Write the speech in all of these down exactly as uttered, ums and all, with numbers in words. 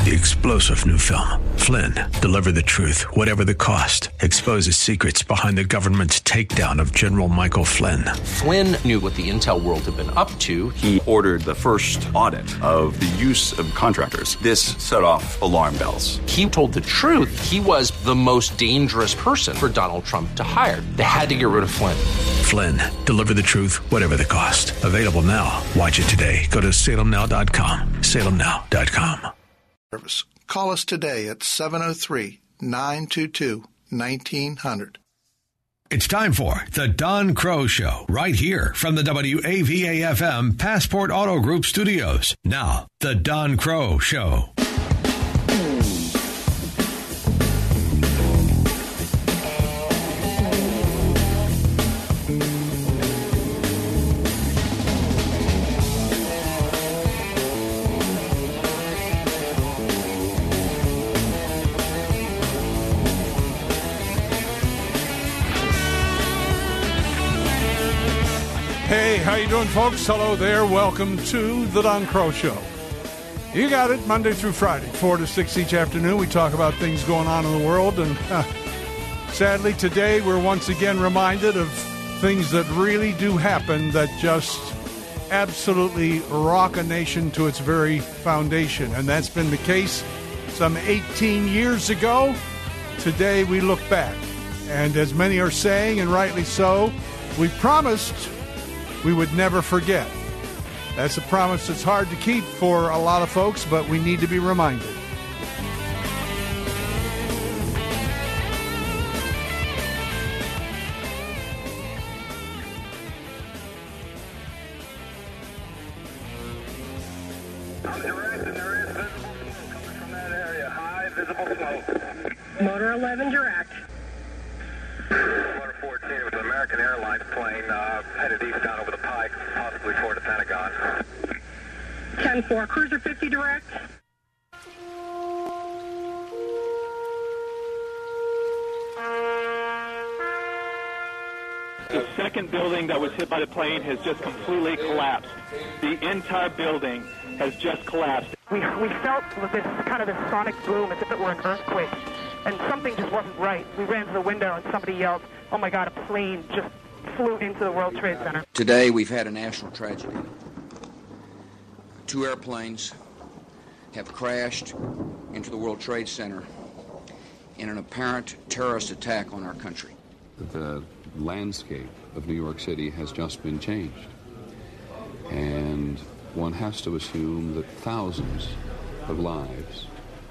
The explosive new film, Flynn, deliver the truth, whatever the cost, exposes secrets behind the government's takedown of General Michael Flynn. Flynn knew what the intel world had been up to. He ordered the first audit of the use of contractors. This set off alarm bells. He told the truth. He was the most dangerous person for Donald Trump to hire. They had to get rid of Flynn. Flynn, deliver the truth, whatever the cost. Available now. Watch it today. Go to salem now dot com. salem now dot com. Call us today at seven oh three, nine two two, nineteen hundred. It's time for the Don Crow Show, right here from the W A V A F M Passport Auto Group studios. Now, the Don Crow Show. Hey, how you doing, folks? Hello there. Welcome to the Don Crow Show. You got it, Monday through Friday, four to six each afternoon. We talk about things going on in the world, and uh, sadly today we're once again reminded of things that really do happen that just absolutely rock a nation to its very foundation. And that's been the case some eighteen years ago. Today we look back, and as many are saying, and rightly so, we promised we would never forget. That's a promise that's hard to keep for a lot of folks, but we need to be reminded. I'm direct, and there is visible smoke coming from that area. High visible smoke. Motor eleven direct. Motor fourteen with an American Airlines plane uh, headed east down over the Pike, possibly toward the Pentagon. ten four, Cruiser fifty direct. The second building that was hit by the plane has just completely collapsed. The entire building has just collapsed. We, we felt this kind of this sonic boom as if it were an earthquake, and something just wasn't right. We ran to the window and somebody yelled, "Oh my God, a plane just flew into the World Trade Center." Today we've had a national tragedy. Two airplanes have crashed into the World Trade Center in an apparent terrorist attack on our country. The landscape of New York City has just been changed. And one has to assume that thousands of lives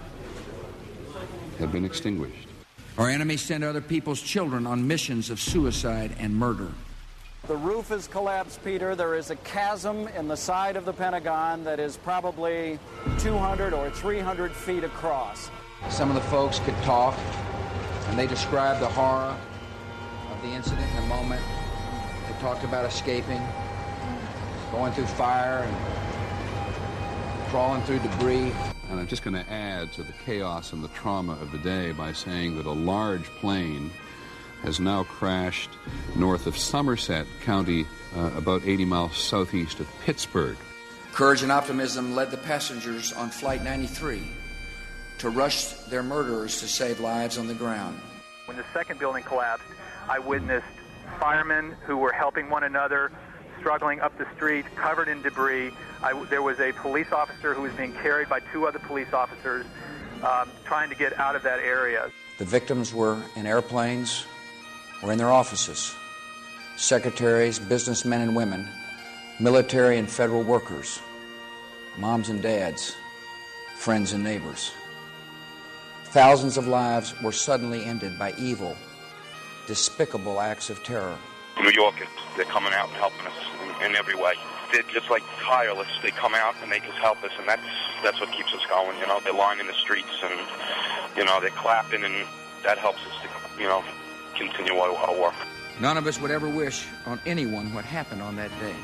have been extinguished. Our enemies send other people's children on missions of suicide and murder. The roof has collapsed, Peter. There is a chasm in the side of the Pentagon that is probably two hundred or three hundred feet across. Some of the folks could talk, and they described the horror of the incident in a moment. They talked about escaping, going through fire, and crawling through debris. And I'm just going to add to the chaos and the trauma of the day by saying that a large plane has now crashed north of Somerset County, uh, about eighty miles southeast of Pittsburgh. Courage and optimism led the passengers on Flight ninety-three to rush their murderers to save lives on the ground. When the second building collapsed, I witnessed firemen who were helping one another, struggling up the street, covered in debris. I, there was a police officer who was being carried by two other police officers, um, trying to get out of that area. The victims were in airplanes or in their offices. Secretaries, businessmen and women, military and federal workers, moms and dads, friends and neighbors. Thousands of lives were suddenly ended by evil, despicable acts of terror. New Yorkers, they're coming out and helping us in, in every way. They're just like tireless. They come out and they just help us, and that's that's what keeps us going. You know, they're lining the streets, and you know they're clapping, and that helps us to, you know, continue our, our work. None of us would ever wish on anyone what happened on that day.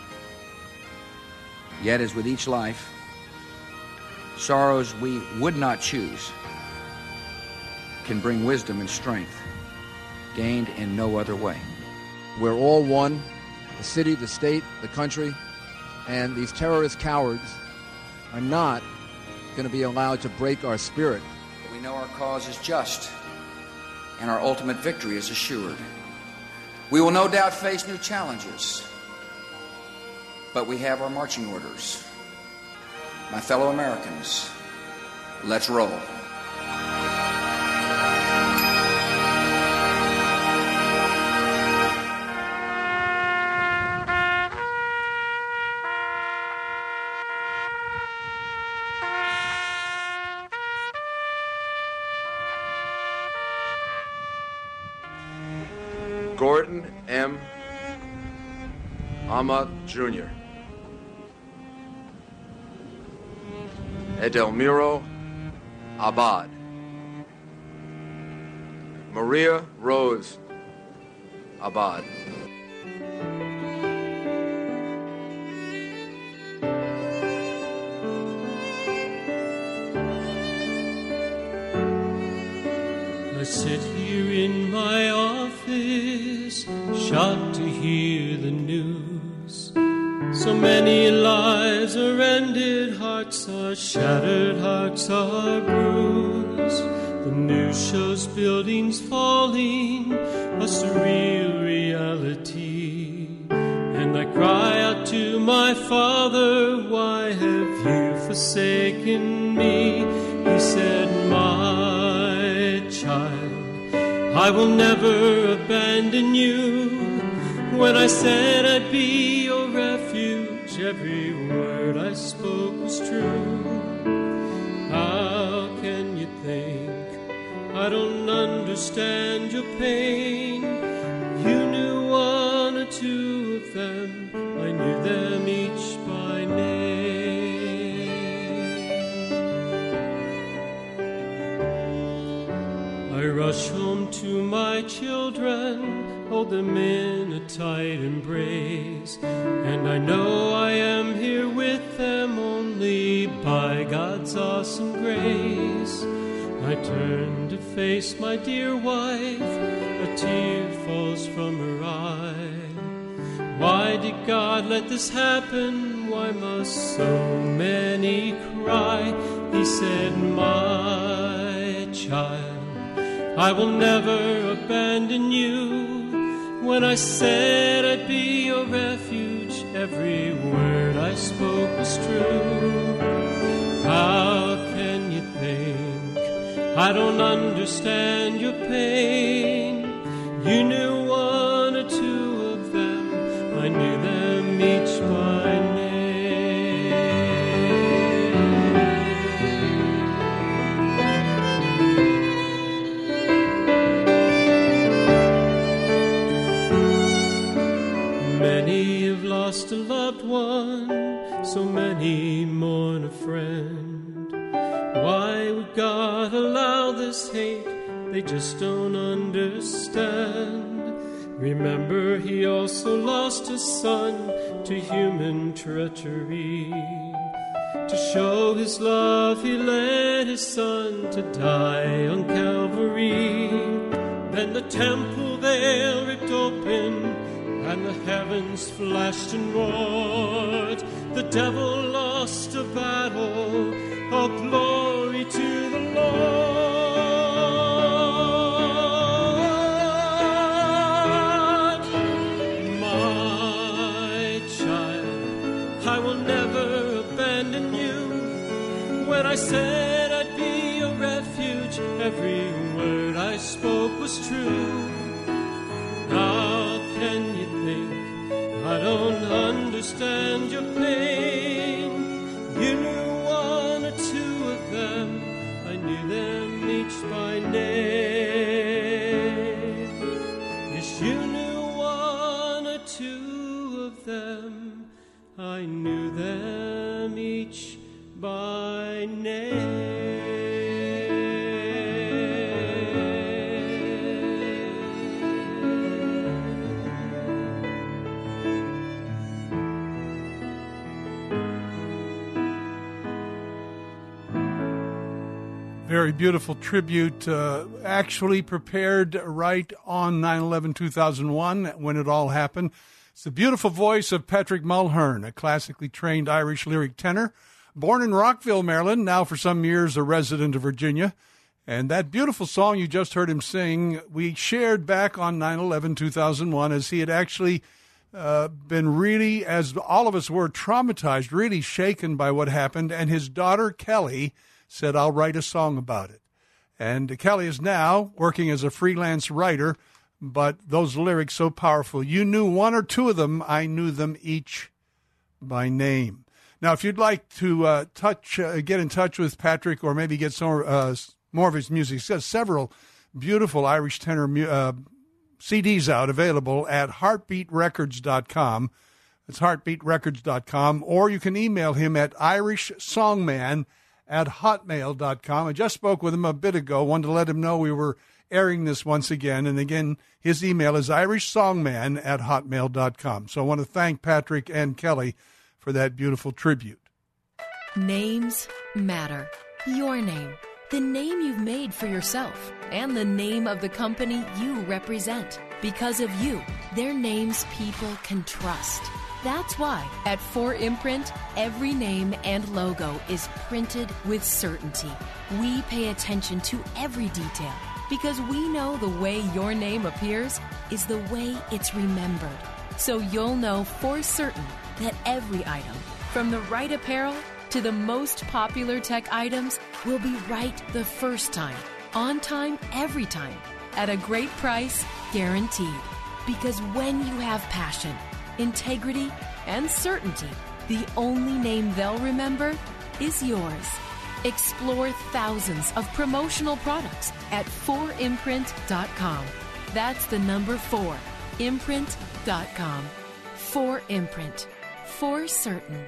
Yet, as with each life, sorrows we would not choose can bring wisdom and strength gained in no other way. We're all one, the city, the state, the country, and these terrorist cowards are not going to be allowed to break our spirit. We know our cause is just, and our ultimate victory is assured. We will no doubt face new challenges, but we have our marching orders. My fellow Americans, let's roll. Gordon M. Ahmad Junior Edelmiro Abad. Maria Rose Abad. I sit here in my office, shocked to hear the news. So many lives are ended, hearts are shattered, hearts are bruised. The news shows buildings falling, a surreal reality. And I cry out to my Father, why have you forsaken me? He said, my child, I will never abandon you. When I said I'd be your refuge, every word I spoke was true. How can you think I don't understand your pain? You knew one or two of them, I knew them each by name. I rush home to my children, hold them in a tight embrace, and I know I am here with them only by God's awesome grace. I turn to face my dear wife, a tear falls from her eye. Why did God let this happen? Why must so many cry? He said, my child, I will never abandon you. When I said I'd be your refuge, every word I spoke was true. How can you think I don't understand your pain? You knew one or two of them, I knew them each by name. Many have lost a loved one, so many mourn a friend. Why would God allow this hate? They just don't understand. Remember, he also lost a son to human treachery. To show his love, he led his son to die on Calvary. Then the temple veil ripped open, and the heavens flashed and roared. The devil lost a battle, all glory to the Lord. My child, I will never abandon you. When I said I'd be your refuge, every word I spoke was true. How can you think I don't understand your pain? You knew one or two of them, I knew them each by name. Yes, you knew one or two of them, I knew them each by name. Very beautiful tribute, uh, actually prepared right on nine eleven two thousand one when it all happened. It's the beautiful voice of Patrick Mulhern, a classically trained Irish lyric tenor, Born in Rockville, Maryland, now for some years a resident of Virginia. And that beautiful song you just heard him sing, we shared back on nine eleven two thousand one as he had actually uh, been really, as all of us were, traumatized, really shaken by what happened. And his daughter, Kelly, said, I'll write a song about it. And Kelly is now working as a freelance writer, but those lyrics so powerful. You knew one or two of them. I knew them each by name. Now, if you'd like to uh, touch, uh, get in touch with Patrick or maybe get some uh, more of his music, he's got several beautiful Irish tenor uh, C Ds out available at heartbeat records dot com. It's heartbeat records dot com. Or you can email him at irish songman at hotmail dot com. I just spoke with him a bit ago. Wanted to let him know we were airing this once again. And again, his email is irish songman at hotmail dot com. So I want to thank Patrick and Kelly for that beautiful tribute. Names matter. Your name, the name you've made for yourself, and the name of the company you represent. Because of you, they're names people can trust. That's why at four Imprint, every name and logo is printed with certainty. We pay attention to every detail because we know the way your name appears is the way it's remembered. So you'll know for certain that every item, from the right apparel to the most popular tech items, will be right the first time, on time, every time, at a great price, guaranteed. Because when you have passion, integrity, and certainty, the only name they'll remember is yours. Explore thousands of promotional products at four imprint dot com. That's the number four, imprint dot com. four Imprint. For certain.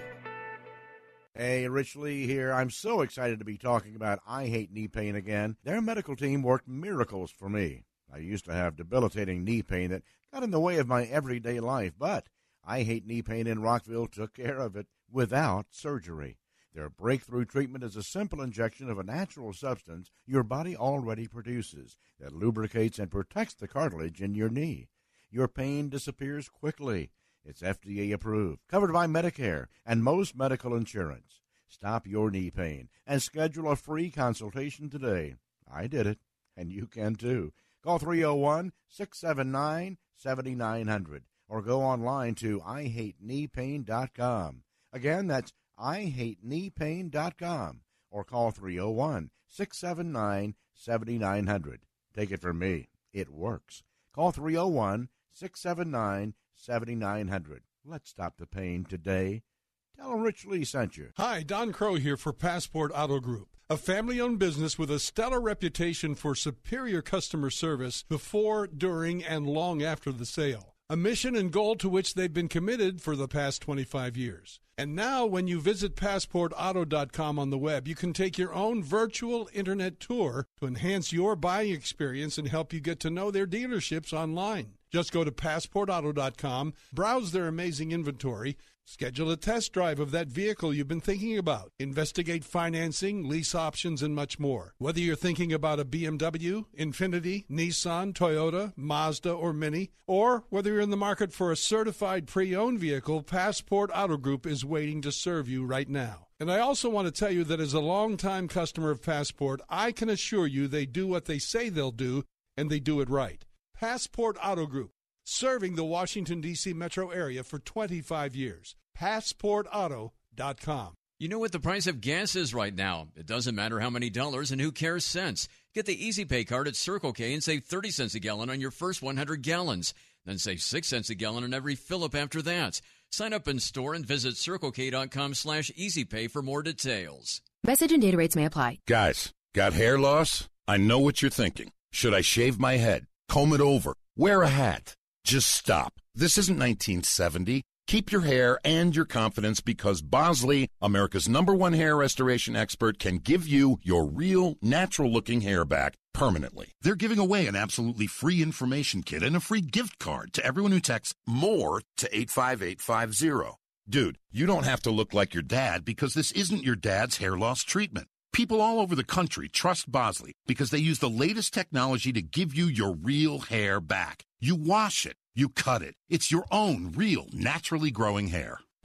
Hey, Rich Lee here. I'm so excited to be talking about I Hate Knee Pain again. Their medical team worked miracles for me. I used to have debilitating knee pain that got in the way of my everyday life, but I Hate Knee Pain in Rockville took care of it without surgery. Their breakthrough treatment is a simple injection of a natural substance your body already produces that lubricates and protects the cartilage in your knee. Your pain disappears quickly. It's F D A approved, covered by Medicare and most medical insurance. Stop your knee pain and schedule a free consultation today. I did it, and you can too. Call three oh one, six seven nine, seven nine zero zero or go online to i hate knee pain dot com. Again, that's i hate knee pain dot com or call three oh one, six seven nine, seven nine zero zero. Take it from me, it works. Call three oh one, six seven nine, seven nine zero zero. Let's stop the pain today. Tell them Rich Lee sent you. Hi, Don Crow here for Passport Auto Group, a family-owned business with a stellar reputation for superior customer service before, during, and long after the sale. A mission and goal to which they've been committed for the past twenty-five years. And now, when you visit passport auto dot com on the web, you can take your own virtual internet tour to enhance your buying experience and help you get to know their dealerships online. Just go to passport auto dot com, browse their amazing inventory, schedule a test drive of that vehicle you've been thinking about, investigate financing, lease options, and much more. Whether you're thinking about a B M W, Infiniti, Nissan, Toyota, Mazda, or Mini, or whether you're in the market for a certified pre-owned vehicle, Passport Auto Group is waiting to serve you right now. And I also want to tell you that as a longtime customer of Passport, I can assure you they do what they say they'll do, and they do it right. Passport Auto Group, serving the Washington, D C metro area for twenty-five years. passport auto dot com. You know what the price of gas is right now. It doesn't matter how many dollars and who cares cents. Get the Easy Pay card at Circle K and save thirty cents a gallon on your first one hundred gallons. Then save six cents a gallon on every fill-up after that. Sign up in store and visit circle k dot com slash easy pay for more details. Message and data rates may apply. Guys, got hair loss? I know what you're thinking. Should I shave my head? Comb it over? Wear a hat? Just stop. This isn't nineteen seventy. Keep your hair and your confidence because Bosley, America's number one hair restoration expert, can give you your real, natural-looking hair back permanently. They're giving away an absolutely free information kit and a free gift card to everyone who texts MORE to eight five eight five zero. Dude, you don't have to look like your dad because this isn't your dad's hair loss treatment. People all over the country trust Bosley because they use the latest technology to give you your real hair back. You wash it. You cut it. It's your own real, naturally growing hair.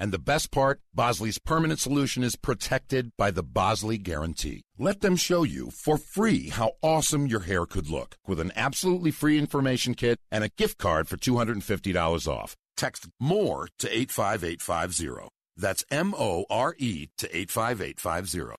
And the best part, Bosley's permanent solution is protected by the Bosley Guarantee. Let them show you for free how awesome your hair could look with an absolutely free information kit and a gift card for two hundred fifty dollars off. Text MORE to eight five eight five zero. That's M O R E to eight five eight five zero.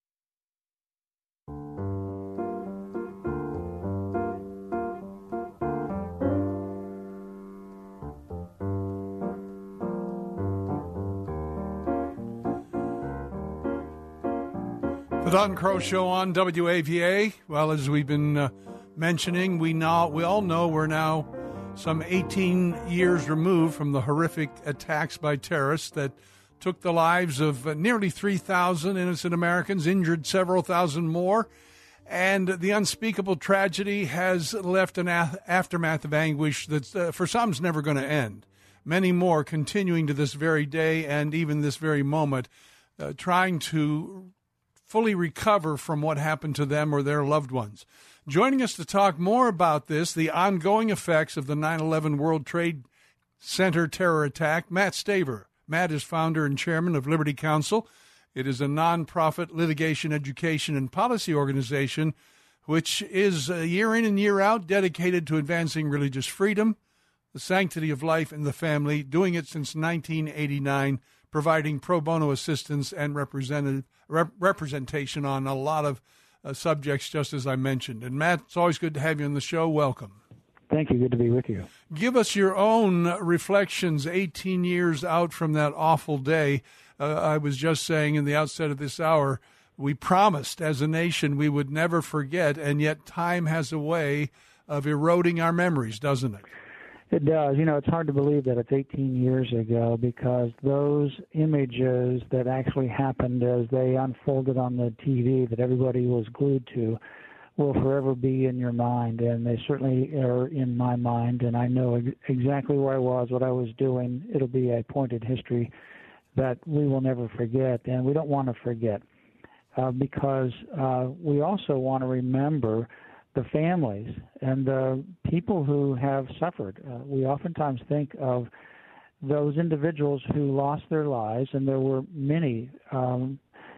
The Don Crow Show on W A V A. Well, as we've been uh, mentioning, we now we all know we're now some eighteen years removed from the horrific attacks by terrorists that took the lives of uh, nearly three thousand innocent Americans, injured several thousand more, and the unspeakable tragedy has left an a- aftermath of anguish that uh, for some is never going to end. Many more continuing to this very day and even this very moment, uh, trying to fully recover from what happened to them or their loved ones. Joining us to talk more about this, the ongoing effects of the nine eleven World Trade Center terror attack, Matt Staver. Matt is founder and chairman of Liberty Counsel. It is a nonprofit litigation, education, and policy organization which is uh, year in and year out dedicated to advancing religious freedom, the sanctity of life and the family, doing it since nineteen eighty-nine, providing pro bono assistance and representative rep- representation on a lot of uh, subjects, just as I mentioned. And Matt, it's always good to have you on the show. Welcome. Thank you. Good to be with you. Give us your own reflections eighteen years out from that awful day. Uh, I was just saying in the outset of this hour, we promised as a nation we would never forget, and yet time has a way of eroding our memories, doesn't it? It does. You know, it's hard to believe that it's eighteen years ago because those images that actually happened as they unfolded on the T V that everybody was glued to will forever be in your mind, and they certainly are in my mind, and I know ex- exactly where I was, what I was doing. It'll be a pointed history that we will never forget, and we don't want to forget uh, because uh, we also want to remember the families and the people who have suffered. Uh, we oftentimes think of those individuals who lost their lives, and there were many. Um,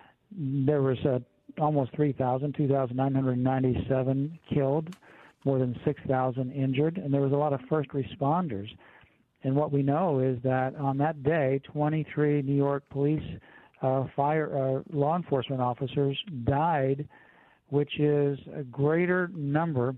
there was uh, almost three thousand, two thousand nine hundred ninety-seven killed, more than six thousand injured, and there was a lot of first responders. And what we know is that on that day, twenty-three New York police uh, fire uh, law enforcement officers died, which is a greater number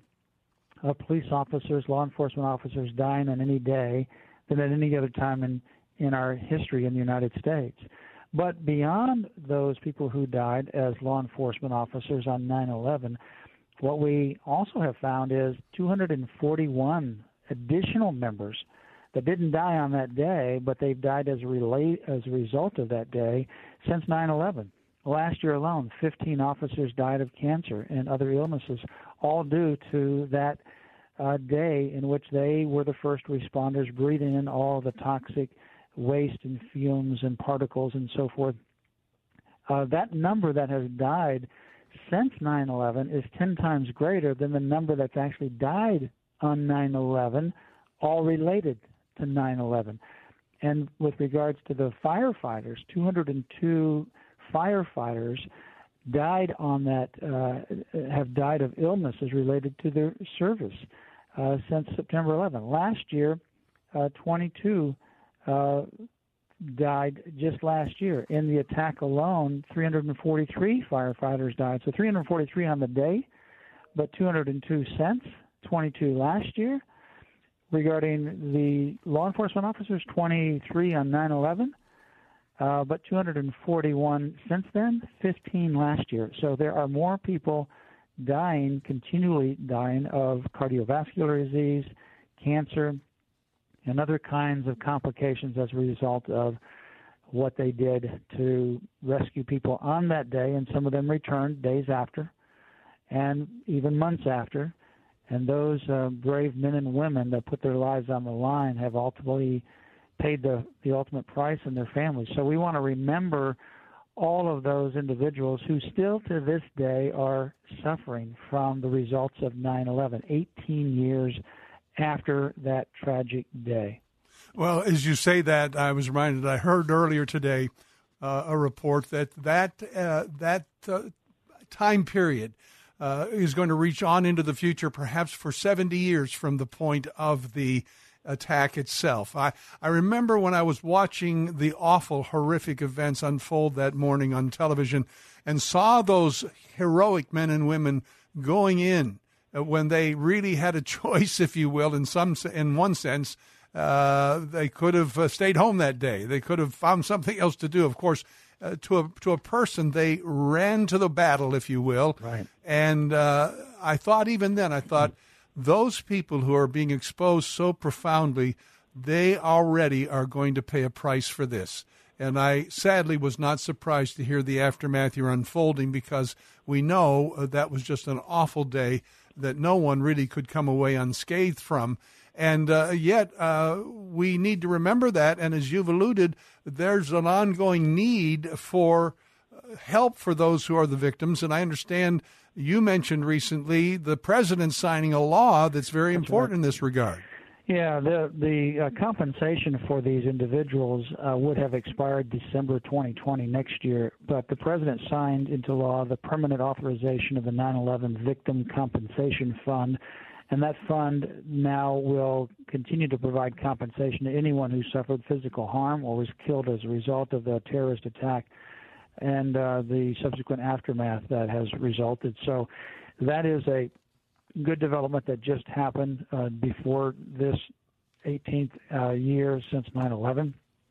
of police officers, law enforcement officers dying on any day than at any other time in, in our history in the United States. But beyond those people who died as law enforcement officers on nine eleven, what we also have found is two hundred forty-one additional members that didn't die on that day, but they've died as a, relate, as a result of that day since nine eleven. Last year alone, fifteen officers died of cancer and other illnesses, all due to that uh, day in which they were the first responders breathing in all the toxic waste and fumes and particles and so forth. Uh, that number that has died since nine eleven is ten times greater than the number that's actually died on nine eleven, all related to nine eleven. And with regards to the firefighters, two hundred two firefighters died on that, uh, have died of illnesses related to their service uh, since September eleventh. Last year, uh, twenty-two uh, died just last year. In the attack alone, three hundred forty-three firefighters died. So three hundred forty-three on the day, but two hundred two since, twenty-two last year. Regarding the law enforcement officers, twenty-three on nine eleven. Uh, but two hundred forty-one since then, fifteen last year. So there are more people dying, continually dying of cardiovascular disease, cancer, and other kinds of complications as a result of what they did to rescue people on that day, and some of them returned days after and even months after. And those uh, brave men and women that put their lives on the line have ultimately paid the, the ultimate price in their families. So we want to remember all of those individuals who still to this day are suffering from the results of nine eleven, eighteen years after that tragic day. Well, as you say that, I was reminded, I heard earlier today uh, a report that that, uh, that uh, time period uh, is going to reach on into the future, perhaps for seventy years from the point of the attack itself. I, I remember when I was watching the awful, horrific events unfold that morning on television and saw those heroic men and women going in uh, when they really had a choice, if you will, in some in one sense. Uh, they could have uh, stayed home that day. They could have found something else to do. Of course, uh, to a to a person, they ran to the battle, if you will. Right. And uh, I thought even then, I thought, those people who are being exposed so profoundly, they already are going to pay a price for this. And I sadly was not surprised to hear the aftermath here unfolding, because we know uh, that was just an awful day that no one really could come away unscathed from. And uh, yet uh, we need to remember that. And as you've alluded, there's an ongoing need for help for those who are the victims. And I understand you mentioned recently the president signing a law that's very that's important right. in this regard. Yeah, the the uh, compensation for these individuals uh, would have expired December twenty twenty next year, but the president signed into law the permanent authorization of the nine eleven Victim Compensation Fund, and that fund now will continue to provide compensation to anyone who suffered physical harm or was killed as a result of the terrorist attack and uh, the subsequent aftermath that has resulted. So that is a good development that just happened uh, before this eighteenth uh, year since nine eleven.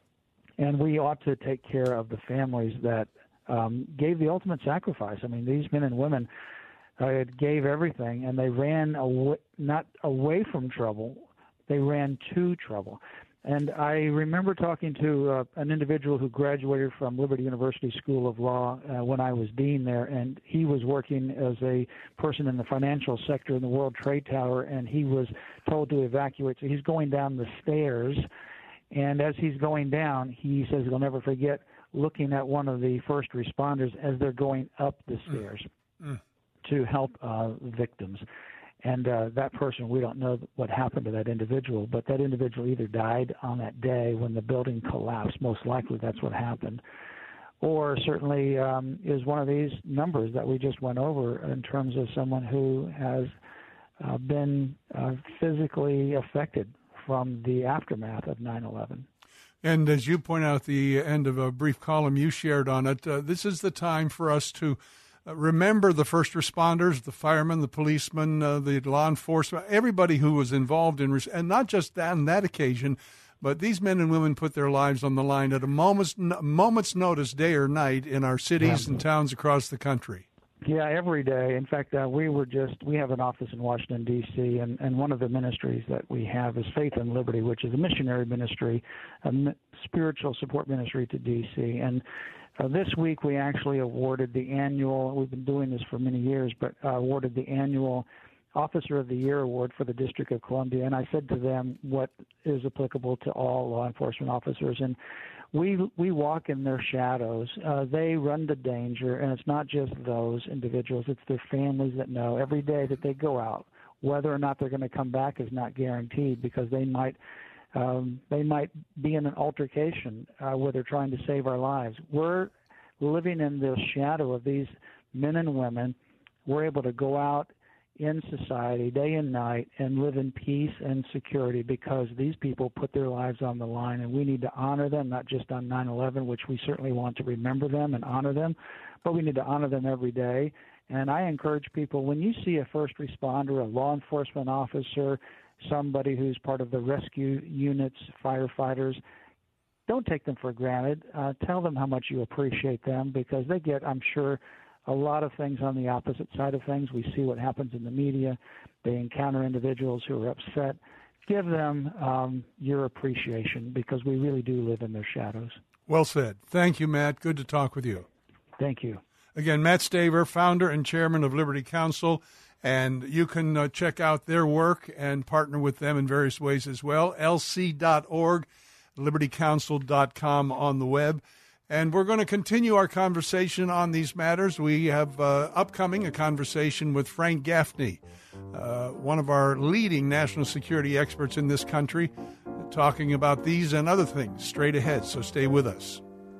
And we ought to take care of the families that um, gave the ultimate sacrifice. I mean, these men and women uh, gave everything, and they ran away, not away from trouble, they ran to trouble. And I remember talking to uh, an individual who graduated from Liberty University School of Law uh, when I was dean there, and he was working as a person in the financial sector in the World Trade Tower, and he was told to evacuate. So he's going down the stairs, and as he's going down, he says he'll never forget looking at one of the first responders as they're going up the stairs mm. to help uh, victims. And uh, that person, we don't know what happened to that individual, but that individual either died on that day when the building collapsed, most likely that's what happened, or certainly um, is one of these numbers that we just went over in terms of someone who has uh, been uh, physically affected from the aftermath of nine eleven. And as you point out at the end of a brief column you shared on it, uh, this is the time for us to Uh, remember the first responders, the firemen, the policemen, uh, the law enforcement, everybody who was involved in, res- and not just that, on that occasion, but these men and women put their lives on the line at a moment's, n- moment's notice, day or night, in our cities Absolutely. and towns across the country. Yeah, every day. In fact, uh, we were just, we have an office in Washington, D C, and, and one of the ministries that we have is Faith and Liberty, which is a missionary ministry, a mi- spiritual support ministry to D C. And Uh, this week we actually awarded the annual, we've been doing this for many years, but uh, awarded the annual Officer of the Year Award for the District of Columbia. And I said to them what is applicable to all law enforcement officers. And we we walk in their shadows. Uh, they run the danger, and it's not just those individuals, it's their families that know every day that they go out. Whether or not they're going to come back is not guaranteed, because they might Um, they might be in an altercation uh, where they're trying to save our lives. We're living in the shadow of these men and women. We're able to go out in society day and night and live in peace and security because these people put their lives on the line, and we need to honor them, not just on nine eleven, which we certainly want to remember them and honor them, but we need to honor them every day. And I encourage people, when you see a first responder, a law enforcement officer, somebody who's part of the rescue units, firefighters, don't take them for granted. Uh, tell them how much you appreciate them, because they get, I'm sure, a lot of things on the opposite side of things. We see what happens in the media. They encounter individuals who are upset. Give them um, your appreciation, because we really do live in their shadows. Well said. Thank you, Matt. Good to talk with you. Thank you. Again, Matt Staver, founder and chairman of Liberty Counsel. And you can uh, check out their work and partner with them in various ways as well. L C dot org, liberty counsel dot com on the web. And we're going to continue our conversation on these matters. We have uh, upcoming a conversation with Frank Gaffney, uh, one of our leading national security experts in this country, talking about these and other things straight ahead, so stay with us.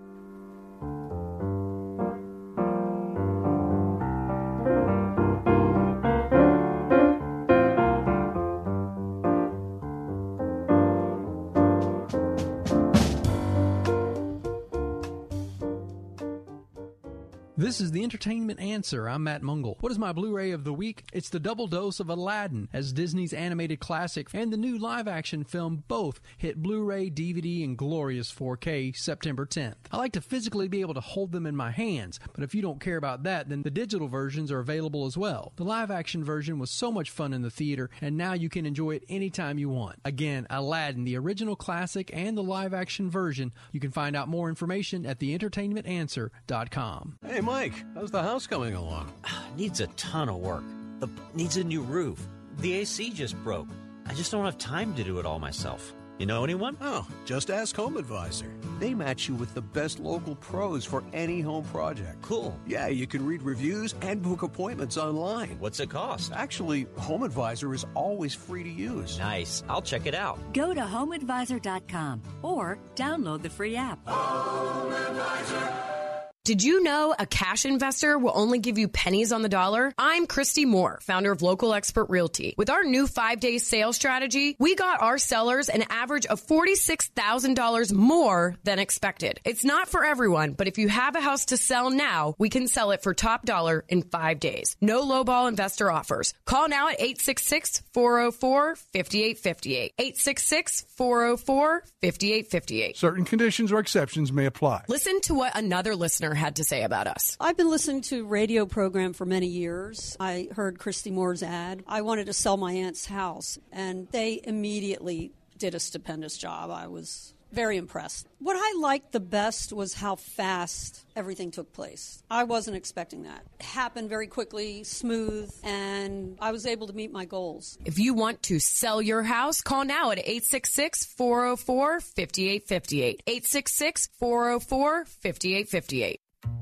This is the Entertainment Answer. I'm Matt Mungle. What is my Blu-ray of the week? It's the double dose of Aladdin, as Disney's animated classic and the new live-action film both hit Blu-ray, D V D, and glorious four K September tenth. I like to physically be able to hold them in my hands, but if you don't care about that, then the digital versions are available as well. The live-action version was so much fun in the theater, and now you can enjoy it anytime you want. Again, Aladdin, the original classic and the live-action version. You can find out more information at the entertainment answer dot com. Hey, Mike, how's the house coming along? Needs a ton of work. The needs a new roof. The A C just broke. I just don't have time to do it all myself. You know anyone? Oh, just ask Home Advisor. They match you with the best local pros for any home project. Cool. Yeah, you can read reviews and book appointments online. What's it cost? Actually, Home Advisor is always free to use. Nice. I'll check it out. Go to home advisor dot com or download the free app. Home Advisor. Did you know a cash investor will only give you pennies on the dollar? I'm Christy Moore, founder of Local Expert Realty. With our new five-day sales strategy, we got our sellers an average of forty-six thousand dollars more than expected. It's not for everyone, but if you have a house to sell now, we can sell it for top dollar in five days. No lowball investor offers. Call now at eight six six, four oh four, five eight five eight. eight six six, four oh four, five eight five eight. Certain conditions or exceptions may apply. Listen to what another listener had to say about us. I've been listening to a radio program for many years. I heard Christy Moore's ad. I wanted to sell my aunt's house, and they immediately did a stupendous job. I was very impressed. What I liked the best was how fast everything took place. I wasn't expecting that. It happened very quickly, smooth, and I was able to meet my goals. If you want to sell your house, call now at eight six six, four oh four, five eight five eight. eight six six, four oh four, five eight five eight.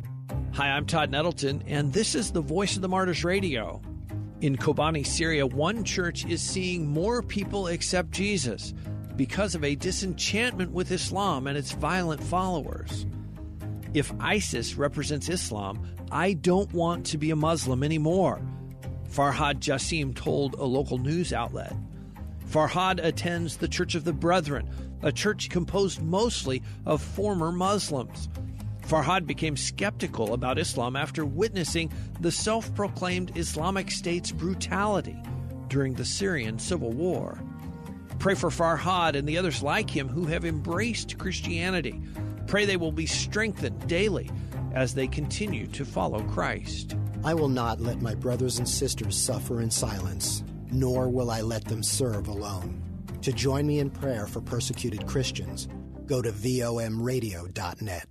Hi, I'm Todd Nettleton, and this is the Voice of the Martyrs Radio. In Kobani, Syria, one church is seeing more people accept Jesus because of a disenchantment with Islam and its violent followers. If ISIS represents Islam, I don't want to be a Muslim anymore, Farhad Jassim told a local news outlet. Farhad attends the Church of the Brethren, a church composed mostly of former Muslims. Farhad became skeptical about Islam after witnessing the self-proclaimed Islamic State's brutality during the Syrian civil war. Pray for Farhad and the others like him who have embraced Christianity. Pray they will be strengthened daily as they continue to follow Christ. I will not let my brothers and sisters suffer in silence, nor will I let them serve alone. To join me in prayer for persecuted Christians, go to V O M radio dot net.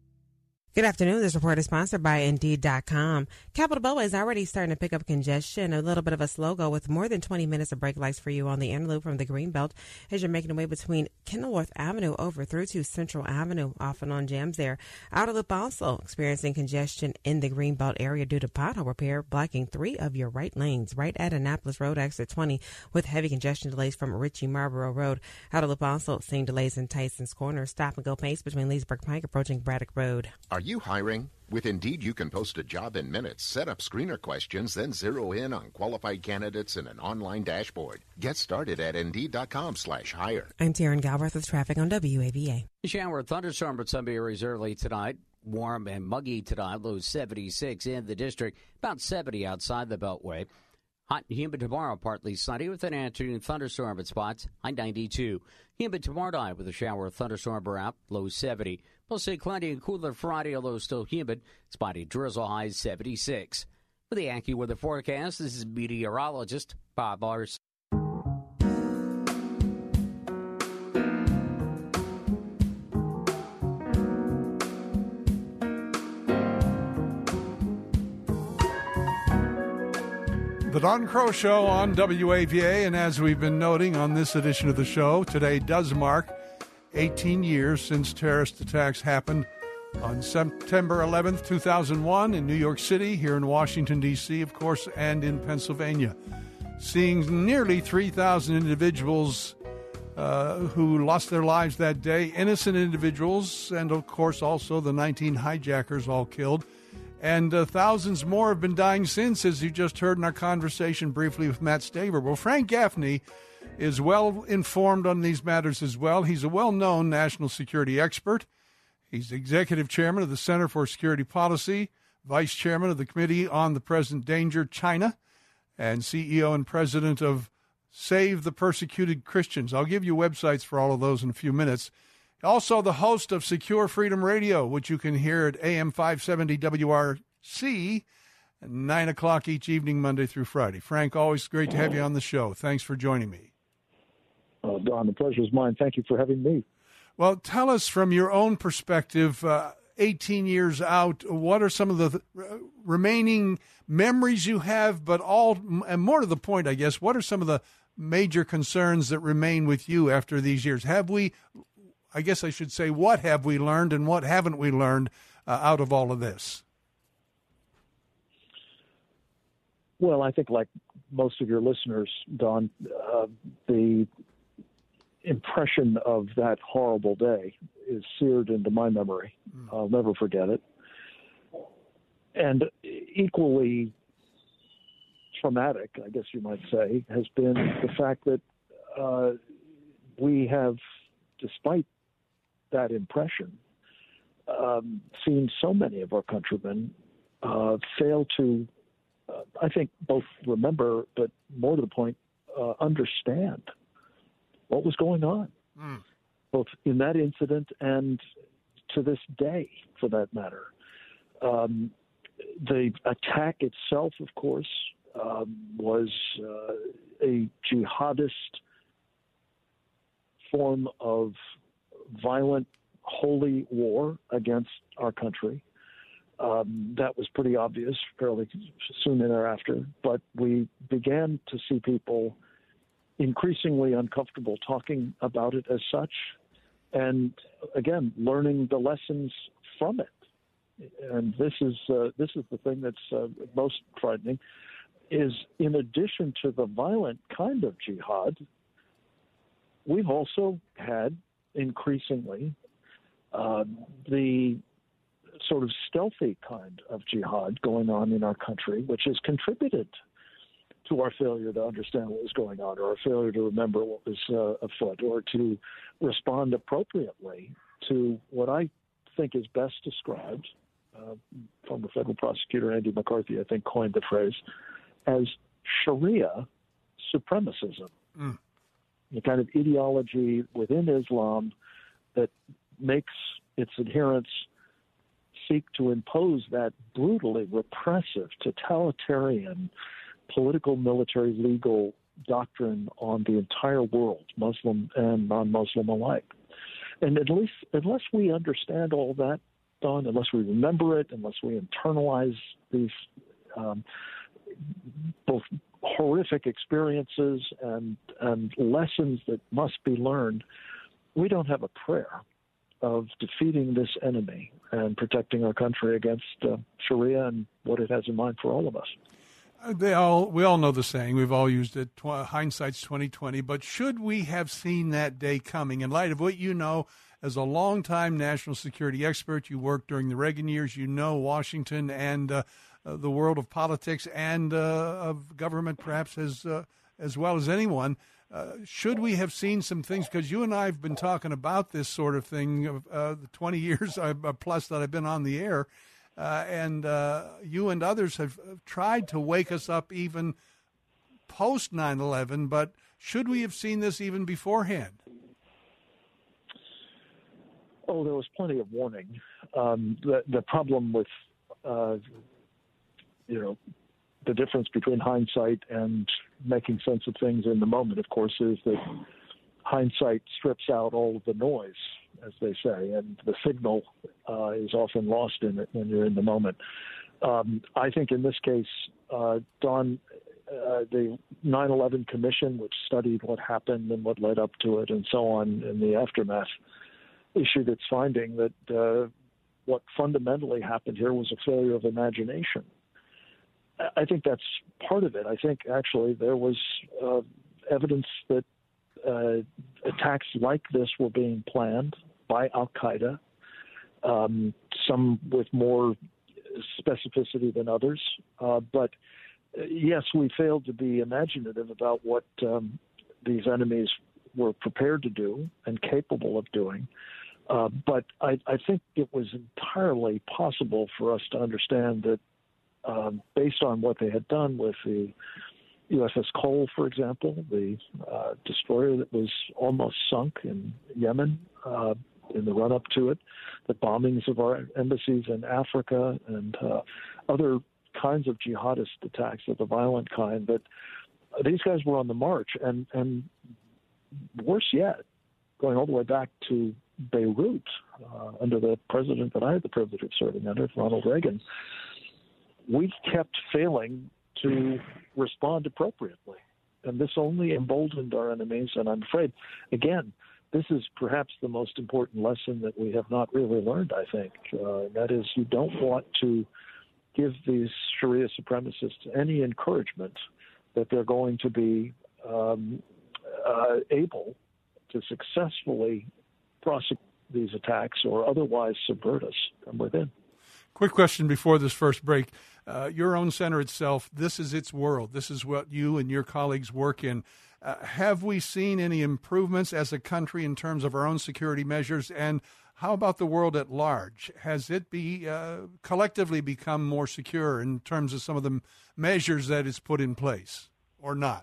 Good afternoon. This report is sponsored by Indeed dot com. Capitol Beltway is already starting to pick up congestion, a little bit of a slow go with more than twenty minutes of brake lights for you on the inner loop from the Greenbelt as you're making your way between Kenilworth Avenue over through to Central Avenue, often on jams there. Outer loop also experiencing congestion in the Greenbelt area due to pothole repair, blocking three of your right lanes right at Annapolis Road, exit twenty, with heavy congestion delays from Ritchie Marlboro Road. Outer loop also seeing delays in Tyson's Corner, stop and go pace between Leesburg Pike approaching Braddock Road. Are you hiring? With Indeed, you can post a job in minutes, set up screener questions, then zero in on qualified candidates in an online dashboard. Get started at Indeed.com slash hire. I'm Taryn Galbraith with traffic on W A V A. Shower thunderstorm at some areas early tonight. Warm and muggy tonight, low seventy-six in the district, about seventy outside the Beltway. Hot and humid tomorrow, partly sunny with an afternoon thunderstorm at spots, high ninety-two. Humid tomorrow night with a shower thunderstorm around, low seventy. Mostly cloudy and cooler Friday, although still humid. Spotty drizzle, high seventy-six. With the AccuWeather forecast, this is meteorologist Bob Larson. The Don Crow Show on W A V A, and as we've been noting on this edition of the show, today does mark eighteen years since terrorist attacks happened on September eleventh, two thousand one in New York City, here in Washington, D C, of course, and in Pennsylvania. Seeing nearly three thousand individuals uh, who lost their lives that day, innocent individuals, and, of course, also the nineteen hijackers all killed. And uh, thousands more have been dying since, as you just heard in our conversation briefly with Matt Staver. Well, Frank Gaffney is well informed on these matters as well. He's a well-known national security expert. He's executive chairman of the Center for Security Policy, vice chairman of the Committee on the Present Danger, China, and C E O and president of Save the Persecuted Christians. I'll give you websites for all of those in a few minutes. Also the host of Secure Freedom Radio, which you can hear at A M five seventy W R C at nine o'clock each evening, Monday through Friday. Frank, always great to have you on the show. Thanks for joining me. Uh, Don, the pleasure is mine. Thank you for having me. Well, tell us from your own perspective, uh, eighteen years out, what are some of the th- remaining memories you have, but all, and more to the point, I guess, what are some of the major concerns that remain with you after these years? Have we, I guess I should say, what have we learned and what haven't we learned uh, out of all of this? Well, I think like most of your listeners, Don, uh, the impression of that horrible day is seared into my memory. Mm. I'll never forget it. And equally traumatic, I guess you might say, has been the fact that uh, we have, despite that impression, um, seen so many of our countrymen uh, fail to, uh, I think, both remember, but more to the point, uh, understand what was going on, mm. both in that incident and to this day, for that matter. Um, the attack itself, of course, um, was uh, a jihadist form of violent, holy war against our country. Um, that was pretty obvious fairly soon thereafter, but we began to see people increasingly uncomfortable talking about it as such, and again, learning the lessons from it. And this is uh, this is the thing that's uh, most frightening, is in addition to the violent kind of jihad, we've also had increasingly uh, the sort of stealthy kind of jihad going on in our country, which has contributed to our failure to understand what was going on, or our failure to remember what was uh, afoot, or to respond appropriately to what I think is best described, uh, former federal prosecutor Andy McCarthy, I think, coined the phrase, as Sharia supremacism, mm. the kind of ideology within Islam that makes its adherents seek to impose that brutally repressive, totalitarian, political, military, legal doctrine on the entire world, Muslim and non-Muslim alike. And at least, unless we understand all that, Don, unless we remember it, unless we internalize these um, both horrific experiences and and lessons that must be learned, we don't have a prayer of defeating this enemy and protecting our country against uh, Sharia and what it has in mind for all of us. They all, we all know the saying. We've all used it. Tw- hindsight's twenty twenty. But should we have seen that day coming, in light of what you know as a longtime national security expert? You worked during the Reagan years. You know Washington and uh, uh, the world of politics and uh, of government, perhaps as uh, as well as anyone. Uh, should we have seen some things? Because you and I have been talking about this sort of thing uh, the twenty years uh, plus that I've been on the air. Uh, and uh, you and others have tried to wake us up even post nine eleven, but should we have seen this even beforehand? Oh, there was plenty of warning. Um, the, the problem with, uh, you know, the difference between hindsight and making sense of things in the moment, of course, is that hindsight strips out all of the noise, as they say, and the signal uh, is often lost in it when you're in the moment. Um, I think in this case, uh, Don, uh, the nine eleven Commission, which studied what happened and what led up to it and so on in the aftermath, issued its finding that uh, what fundamentally happened here was a failure of imagination. I think that's part of it. I think actually there was uh, evidence that uh, attacks like this were being planned by Al-Qaeda, um, some with more specificity than others. Uh, but uh, yes, we failed to be imaginative about what um, these enemies were prepared to do and capable of doing. Uh, but I, I think it was entirely possible for us to understand that um, based on what they had done with the U S S Cole, for example, the uh, destroyer that was almost sunk in Yemen uh, in the run-up to it, the bombings of our embassies in Africa, and uh, other kinds of jihadist attacks of the violent kind, that these guys were on the march. And, and worse yet, going all the way back to Beirut uh, under the president that I had the privilege of serving under, Ronald Reagan, we kept failing to respond appropriately. And this only emboldened our enemies. And I'm afraid, again, this is perhaps the most important lesson that we have not really learned, I think. Uh, that is, you don't want to give these Sharia supremacists any encouragement that they're going to be um, uh, able to successfully prosecute these attacks or otherwise subvert us from within. Quick question before this first break. Uh, your own center itself, this is its world. This is what you and your colleagues work in. Uh, have we seen any improvements as a country in terms of our own security measures? And how about the world at large? Has it be uh, collectively become more secure in terms of some of the measures that it's put in place, or not?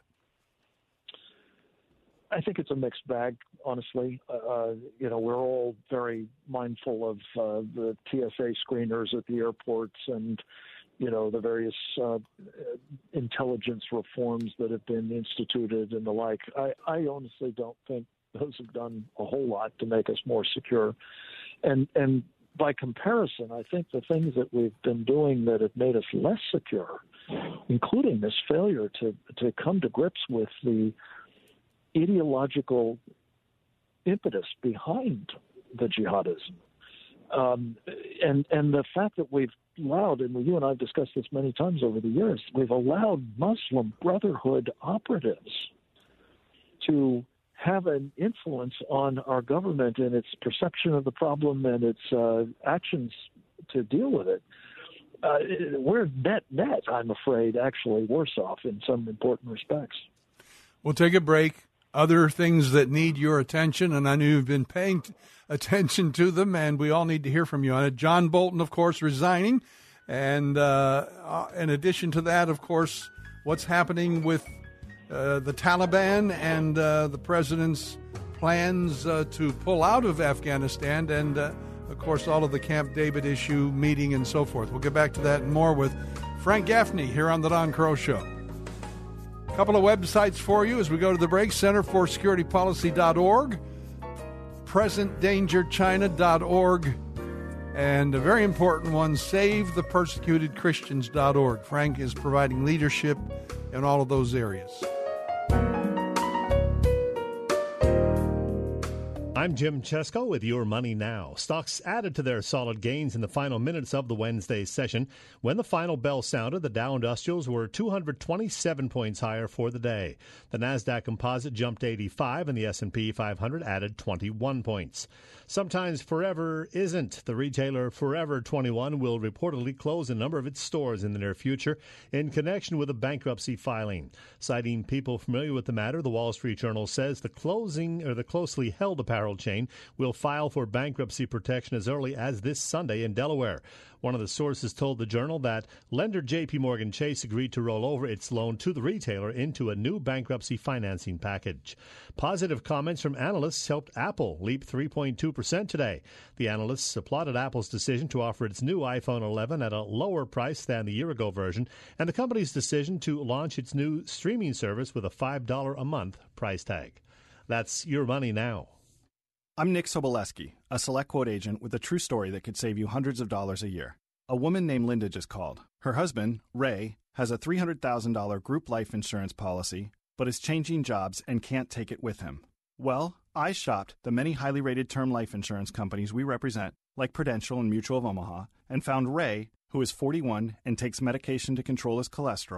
I think it's a mixed bag, honestly. Uh, you know, we're all very mindful of uh, the T S A screeners at the airports and, you know, the various uh, intelligence reforms that have been instituted and the like. I, I honestly don't think those have done a whole lot to make us more secure. And, and by comparison, I think the things that we've been doing that have made us less secure, including this failure to, to come to grips with the ideological impetus behind the jihadism. Um, and and the fact that we've allowed, and you and I have discussed this many times over the years, we've allowed Muslim Brotherhood operatives to have an influence on our government and its perception of the problem and its uh, actions to deal with it. Uh, we're net, net, I'm afraid, actually worse off in some important respects. We'll take a break. Other things that need your attention, and I know you've been paying t- attention to them, and we all need to hear from you on it. John Bolton, of course, resigning. And uh, uh, in addition to that, of course, what's happening with uh, the Taliban and uh, the president's plans uh, to pull out of Afghanistan and, uh, of course, all of the Camp David issue meeting and so forth. We'll get back to that and more with Frank Gaffney here on The Don Crow Show. A couple of websites for you as we go to the break. Center for Security Policy dot org, present danger china dot org, and a very important one, save the persecuted christians dot org. Frank is providing leadership in all of those areas. I'm Jim Chesko with Your Money Now. Stocks added to their solid gains in the final minutes of the Wednesday session. When the final bell sounded, the Dow Industrials were two hundred twenty-seven points higher for the day. The Nasdaq Composite jumped eighty-five, and the S and P five hundred added twenty-one points. Sometimes Forever isn't. The retailer Forever twenty-one will reportedly close a number of its stores in the near future in connection with a bankruptcy filing. Citing people familiar with the matter, the Wall Street Journal says the closing or the closely held apparel chain will file for bankruptcy protection as early as this Sunday in Delaware. One of the sources told the Journal that lender J P Morgan Chase agreed to roll over its loan to the retailer into a new bankruptcy financing package. Positive comments from analysts helped Apple leap three point two percent today. The analysts applauded Apple's decision to offer its new iPhone eleven at a lower price than the year-ago version, and the company's decision to launch its new streaming service with a five dollars a month price tag. That's Your Money Now. I'm Nick Soboleski, a Select Quote agent with a true story that could save you hundreds of dollars a year. A woman named Linda just called. Her husband, Ray, has a three hundred thousand dollars group life insurance policy, but is changing jobs and can't take it with him. Well, I shopped the many highly rated term life insurance companies we represent, like Prudential and Mutual of Omaha, and found Ray, who is forty-one and takes medication to control his cholesterol,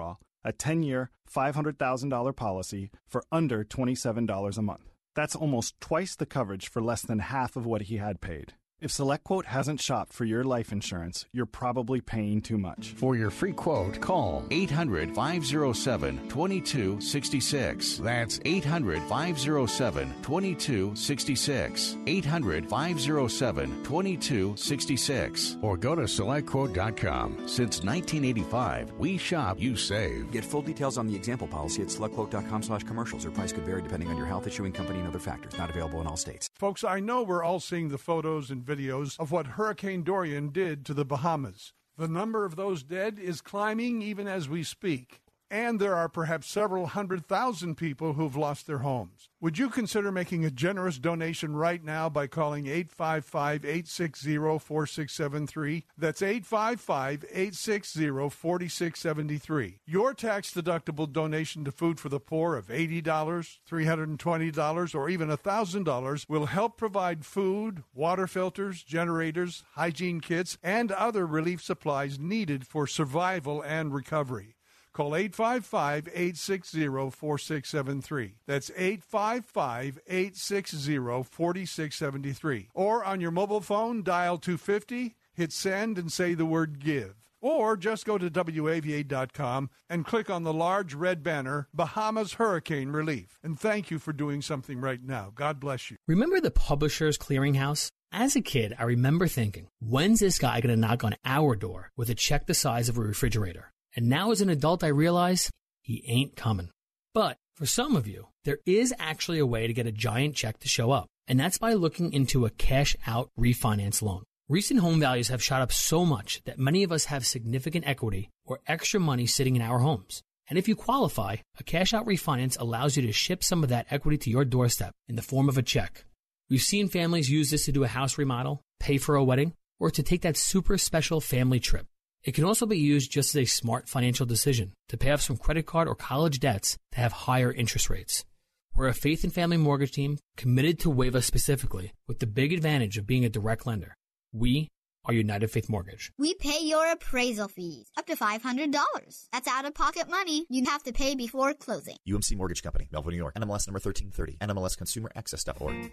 a ten-year, five hundred thousand dollars policy for under twenty-seven dollars a month. That's almost twice the coverage for less than half of what he had paid. If SelectQuote hasn't shopped for your life insurance, you're probably paying too much. For your free quote, call eight hundred, five oh seven, two two six six. That's eight hundred, five oh seven, two two six six. eight hundred, five oh seven, two two six six. Or go to select quote dot com. Since nineteen eighty-five, we shop, you save. Get full details on the example policy at select quote dot com slash commercials. Or price could vary depending on your health, issuing company, and other factors. Not available in all states. Folks, I know we're all seeing the photos and videos of what Hurricane Dorian did to the Bahamas. The number of those dead is climbing even as we speak. And there are perhaps several hundred thousand people who've lost their homes. Would you consider making a generous donation right now by calling eight five five, eight six zero, four six seven three? That's eight five five, eight six zero, four six seven three. Your tax-deductible donation to Food for the Poor of eighty dollars, three hundred twenty dollars, or even one thousand dollars will help provide food, water filters, generators, hygiene kits, and other relief supplies needed for survival and recovery. Call eight five five, eight six zero, four six seven three. That's eight five five, eight six zero, four six seven three. Or on your mobile phone, dial two fifty, hit send, and say the word GIVE. Or just go to W A V A dot com and click on the large red banner, Bahamas Hurricane Relief. And thank you for doing something right now. God bless you. Remember the Publishers Clearinghouse? As a kid, I remember thinking, when's this guy going to knock on our door with a check the size of a refrigerator? And now as an adult, I realize he ain't coming. But for some of you, there is actually a way to get a giant check to show up. And that's by looking into a cash-out refinance loan. Recent home values have shot up so much that many of us have significant equity or extra money sitting in our homes. And if you qualify, a cash-out refinance allows you to ship some of that equity to your doorstep in the form of a check. We've seen families use this to do a house remodel, pay for a wedding, or to take that super special family trip. It can also be used just as a smart financial decision to pay off some credit card or college debts that have higher interest rates. We're a faith and family mortgage team committed to WAVA specifically with the big advantage of being a direct lender. We are United Faith Mortgage. We pay your appraisal fees up to five hundred dollars. That's out-of-pocket money you have to pay before closing. U M C Mortgage Company, Melville, New York. N M L S number thirteen thirty. N M L S Consumer Access dot org.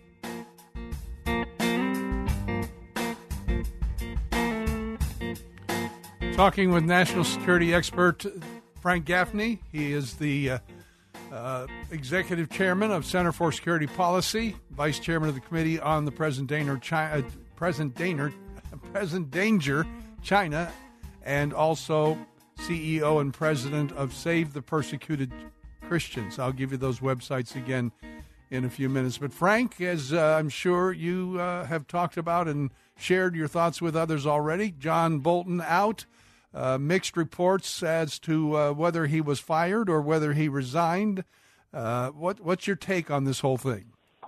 Talking with national security expert Frank Gaffney. He is the uh, uh, executive chairman of Center for Security Policy, vice chairman of the Committee on the Present Danger, China, uh, Present Danger, Present Danger, China, and also C E O and president of Save the Persecuted Christians. I'll give you those websites again in a few minutes. But Frank, as uh, I'm sure you uh, have talked about and shared your thoughts with others already, John Bolton out. Uh, mixed reports as to uh, whether he was fired or whether he resigned. Uh, what, what's your take on this whole thing?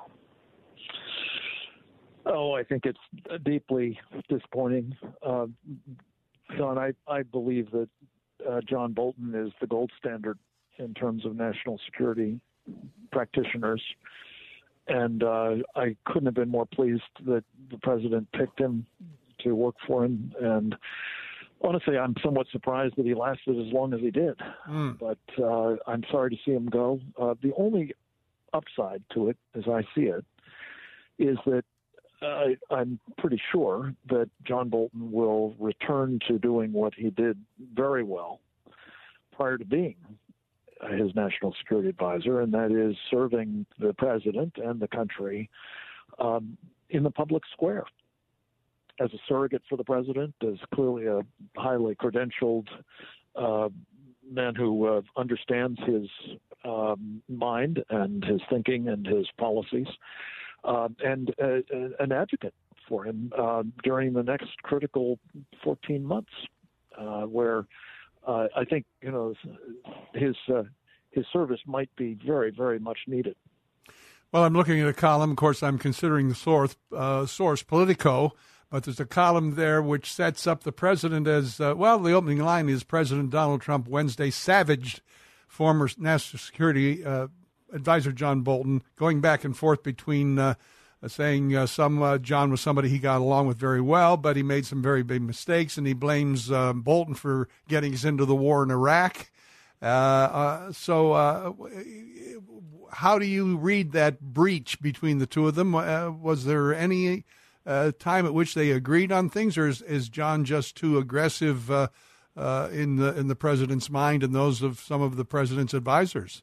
Oh, I think it's deeply disappointing. Uh, John, I, I believe that uh, John Bolton is the gold standard in terms of national security practitioners. And uh, I couldn't have been more pleased that the president picked him to work for him. And honestly, I'm somewhat surprised that he lasted as long as he did. Mm. But uh, I'm sorry to see him go. Uh, the only upside to it, as I see it, is that uh, I'm pretty sure that John Bolton will return to doing what he did very well prior to being his national security advisor, and that is serving the president and the country um, in the public square as a surrogate for the president, as clearly a highly credentialed uh, man who uh, understands his um, mind and his thinking and his policies, uh, and uh, an advocate for him uh, during the next critical fourteen months, uh, where uh, I think you know his uh, his service might be very, very much needed. Well, I'm looking at a column. Of course, I'm considering the source, uh, source Politico. But there's a column there which sets up the president as, uh, well, the opening line is President Donald Trump Wednesday savaged former National Security uh, Advisor John Bolton, going back and forth between uh, saying uh, some uh, John was somebody he got along with very well, but he made some very big mistakes, and he blames uh, Bolton for getting us into the war in Iraq. Uh, uh, so uh, how do you read that breach between the two of them? Uh, was there any uh, time at which they agreed on things, or is, is John just too aggressive uh, uh, in the in the president's mind and those of some of the president's advisors?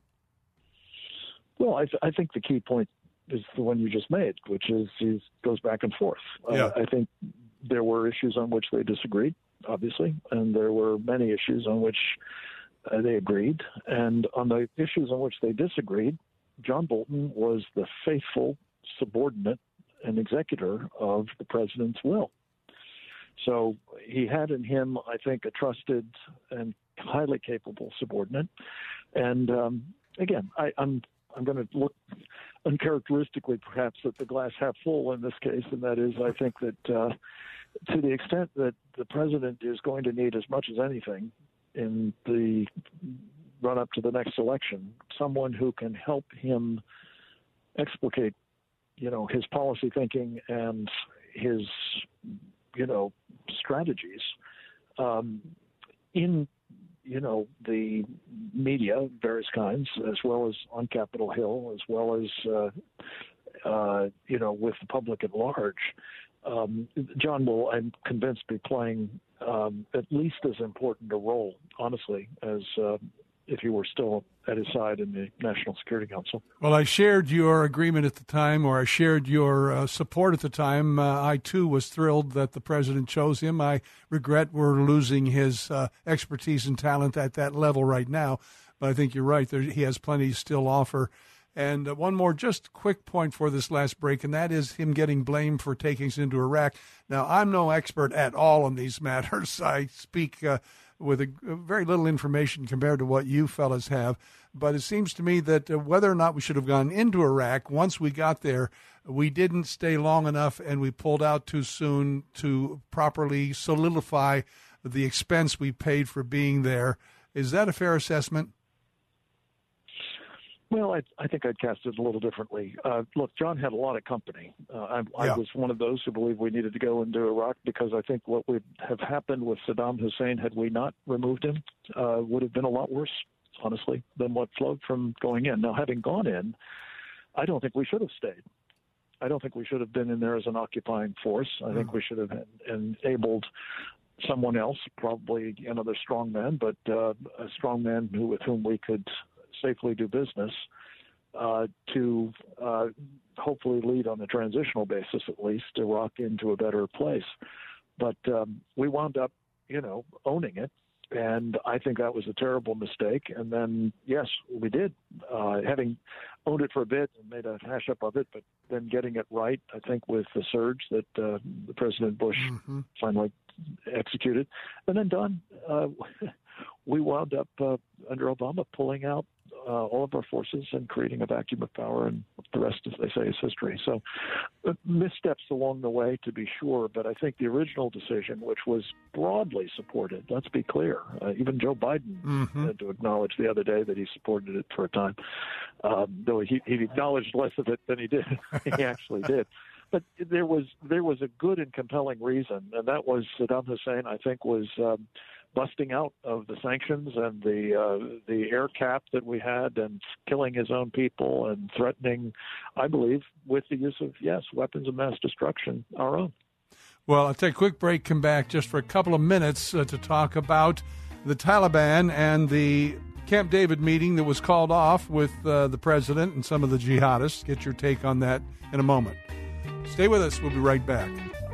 Well, I, th- I think the key point is the one you just made, which is he goes back and forth. Yeah. Uh, I think there were issues on which they disagreed, obviously, and there were many issues on which uh, they agreed. And on the issues on which they disagreed, John Bolton was the faithful subordinate and executor of the president's will. So he had in him, I think, a trusted and highly capable subordinate. And um, again, I, I'm I'm going to look uncharacteristically, perhaps, at the glass half full in this case, and that is, I think that uh, to the extent that the president is going to need as much as anything in the run-up to the next election, someone who can help him explicate, you know, his policy thinking and his, you know, strategies um, in you know, the media, various kinds, as well as on Capitol Hill, as well as, uh, uh, you know, with the public at large. Um, John will, I'm convinced, be playing um, at least as important a role, honestly, as uh, if he were still at his side in the National Security Council. Well, I shared your agreement at the time, or I shared your uh, support at the time. Uh, I, too, was thrilled that the president chose him. I regret we're losing his uh, expertise and talent at that level right now, but I think you're right. There, he has plenty to still offer. And uh, one more just quick point for this last break, and that is him getting blamed for taking us into Iraq. Now, I'm no expert at all on these matters. I speak uh, with a, a very little information compared to what you fellas have. But it seems to me that uh, whether or not we should have gone into Iraq, once we got there, we didn't stay long enough and we pulled out too soon to properly solidify the expense we paid for being there. Is that a fair assessment? Well, I, I think I'd cast it a little differently. Uh, look, John had a lot of company. Uh, I, I Yeah. was one of those who believed we needed to go into Iraq because I think what would have happened with Saddam Hussein had we not removed him uh, would have been a lot worse, honestly, than what flowed from going in. Now, having gone in, I don't think we should have stayed. I don't think we should have been in there as an occupying force. I think we should have enabled someone else, probably another strong man, but uh, a strong man who, with whom we could safely do business, uh, to uh, hopefully lead on a transitional basis, at least, Iraq into a better place. But um, we wound up, you know, owning it. And I think that was a terrible mistake. And then, yes, we did. Uh, having owned it for a bit and made a hash up of it, but then getting it right, I think, with the surge that uh, President Bush Mm-hmm. finally executed. And then done, uh, we wound up uh, under Obama pulling out uh, all of our forces and creating a vacuum of power, and the rest, as they say, is history. So uh, missteps along the way, to be sure, but I think the original decision, which was broadly supported, let's be clear, uh, even Joe Biden Mm-hmm. had to acknowledge the other day that he supported it for a time, um, though he, he acknowledged less of it than he did. He actually did. But there was there was a good and compelling reason, and that was Saddam Hussein, I think, was um, busting out of the sanctions and the uh, the air cap that we had, and killing his own people and threatening, I believe, with the use of, yes, weapons of mass destruction, our own. Well, I'll take a quick break, come back just for a couple of minutes uh, to talk about the Taliban and the Camp David meeting that was called off with uh, the president and some of the jihadists. Get your take on that in a moment. Stay with us. We'll be right back.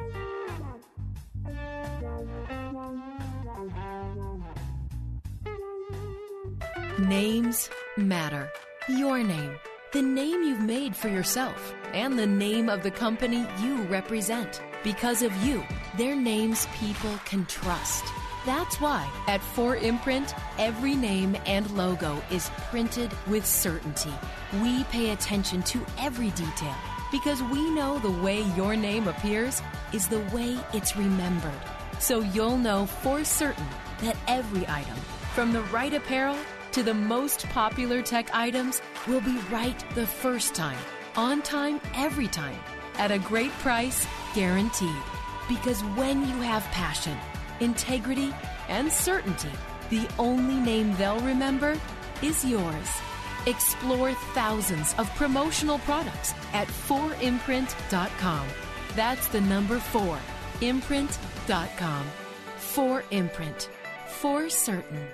Names matter. Your name, the name you've made for yourself, and the name of the company you represent. Because of you, their names people can trust. That's why at four Imprint, every name and logo is printed with certainty. We pay attention to every detail because we know the way your name appears is the way it's remembered. So you'll know for certain that every item, from the right apparel to the most popular tech items, will be right the first time, on time, every time, at a great price, guaranteed. Because when you have passion, integrity, and certainty, the only name they'll remember is yours. Explore thousands of promotional products at four imprint dot com. That's the number four, imprint dot com. four Imprint. For certain.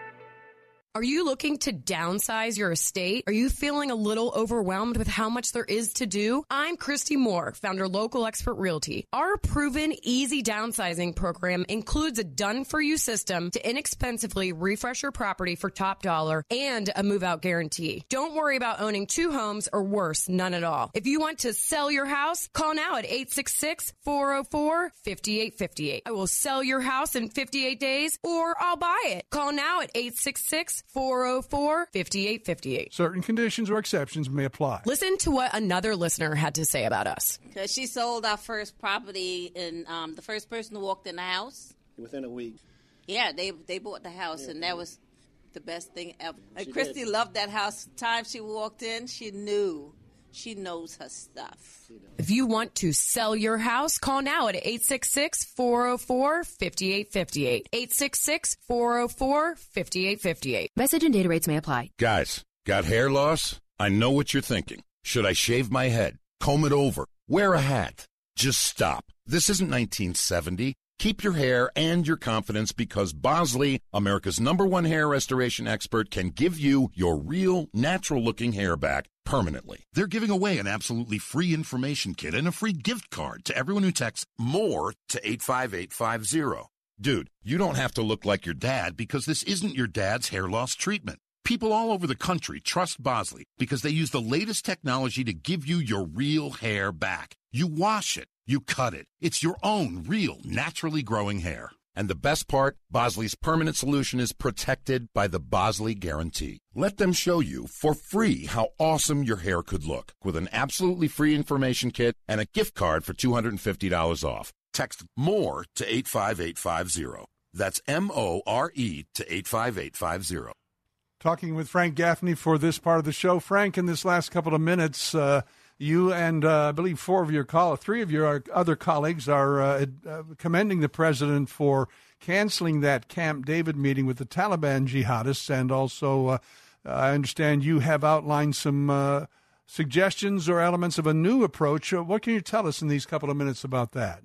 Are you looking to downsize your estate? Are you feeling a little overwhelmed with how much there is to do? I'm Christy Moore, founder of Local Expert Realty. Our proven easy downsizing program includes a done-for-you system to inexpensively refresh your property for top dollar and a move-out guarantee. Don't worry about owning two homes or worse, none at all. If you want to sell your house, call now at eight six six, four oh four, five eight five eight. I will sell your house in fifty-eight days or I'll buy it. Call now at eight six six, four oh four, five eight five eight. Certain conditions or exceptions may apply. Listen to what another listener had to say about us. Because she sold our first property, and um, the first person who walked in the house. Within a week. Yeah, they they bought the house, yeah, and that was the best thing ever. And she Christy did. loved that house. The time she walked in, she knew. She knows her stuff. If you want to sell your house, call now at eight six six, four oh four, five eight five eight. eight six six, four oh four, five eight five eight. Message and data rates may apply. Guys, got hair loss? I know what you're thinking. Should I shave my head? Comb it over? Wear a hat? Just stop. This isn't nineteen seventy. Keep your hair and your confidence because Bosley, America's number one hair restoration expert, can give you your real, natural-looking hair back permanently. They're giving away an absolutely free information kit and a free gift card to everyone who texts MORE to eight five eight five zero. Dude, you don't have to look like your dad because this isn't your dad's hair loss treatment. People all over the country trust Bosley because they use the latest technology to give you your real hair back. You wash it. You cut it. It's your own real, naturally growing hair. And the best part, Bosley's permanent solution is protected by the Bosley Guarantee. Let them show you for free how awesome your hair could look with an absolutely free information kit and a gift card for two hundred fifty dollars off. Text MORE to eight five eight five zero. That's M O R E to eight five eight five zero. Talking with Frank Gaffney for this part of the show. Frank, in this last couple of minutes, uh, you and uh, I believe four of your coll- three of your other colleagues are uh, uh, commending the president for canceling that Camp David meeting with the Taliban jihadists, and also uh, I understand you have outlined some uh, suggestions or elements of a new approach. Uh, what can you tell us in these couple of minutes about that?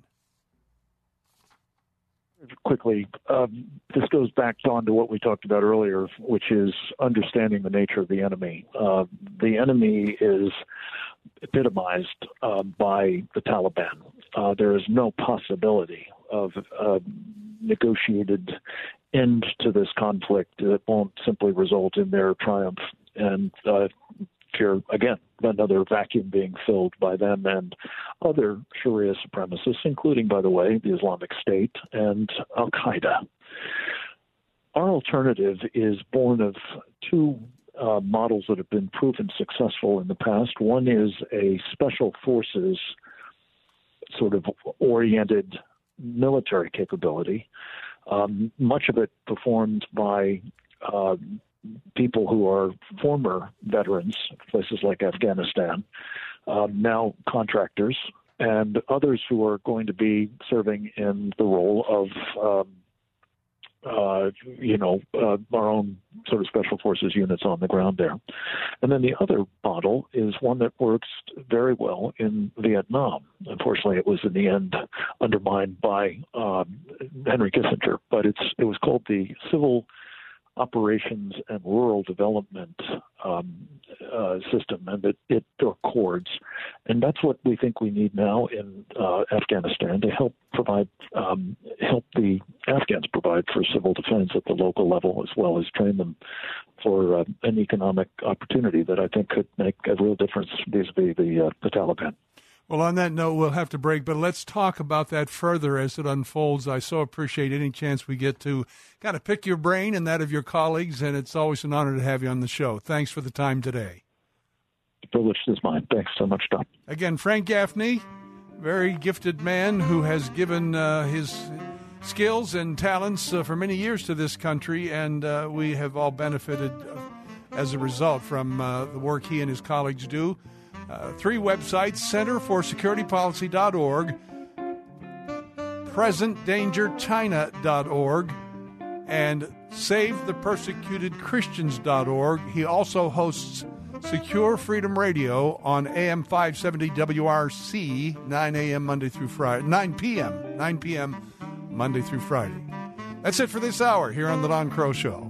Quickly, um, this goes back, Don, to what we talked about earlier, which is understanding the nature of the enemy. Uh, the enemy is epitomized uh, by the Taliban. Uh, there is no possibility of a negotiated end to this conflict that won't simply result in their triumph and uh, fear, again, another vacuum being filled by them and other Sharia supremacists, including, by the way, the Islamic State and Al-Qaeda. Our alternative is born of two uh, models that have been proven successful in the past. One is a special forces sort of oriented military capability, um, much of it performed by uh, people who are former veterans, places like Afghanistan, uh, now contractors, and others who are going to be serving in the role of, um, uh, you know, uh, our own sort of special forces units on the ground there. And then the other model is one that works very well in Vietnam. Unfortunately, it was in the end undermined by um, Henry Kissinger, but it's it was called the Civil Operations and Rural Development um, uh, System, and it, it accords. And that's what we think we need now in uh, Afghanistan to help provide, um, help the Afghans provide for civil defense at the local level, as well as train them for uh, an economic opportunity that I think could make a real difference vis-a-vis the, uh, the Taliban. Well, on that note, we'll have to break, but let's talk about that further as it unfolds. I so appreciate any chance we get to kind of pick your brain and that of your colleagues, and it's always an honor to have you on the show. Thanks for the time today. The privilege is mine. Thanks so much, Tom. Again, Frank Gaffney, very gifted man who has given uh, his skills and talents uh, for many years to this country, and uh, we have all benefited uh, as a result from uh, the work he and his colleagues do. Uh, three websites, center for security policy dot org, present danger china dot org, and save the persecuted christians dot org. He also hosts Secure Freedom Radio on A M five seventy W R C, nine a.m. Monday through Friday, nine p.m., nine p.m. Monday through Friday. That's it for this hour here on The Don Crow Show.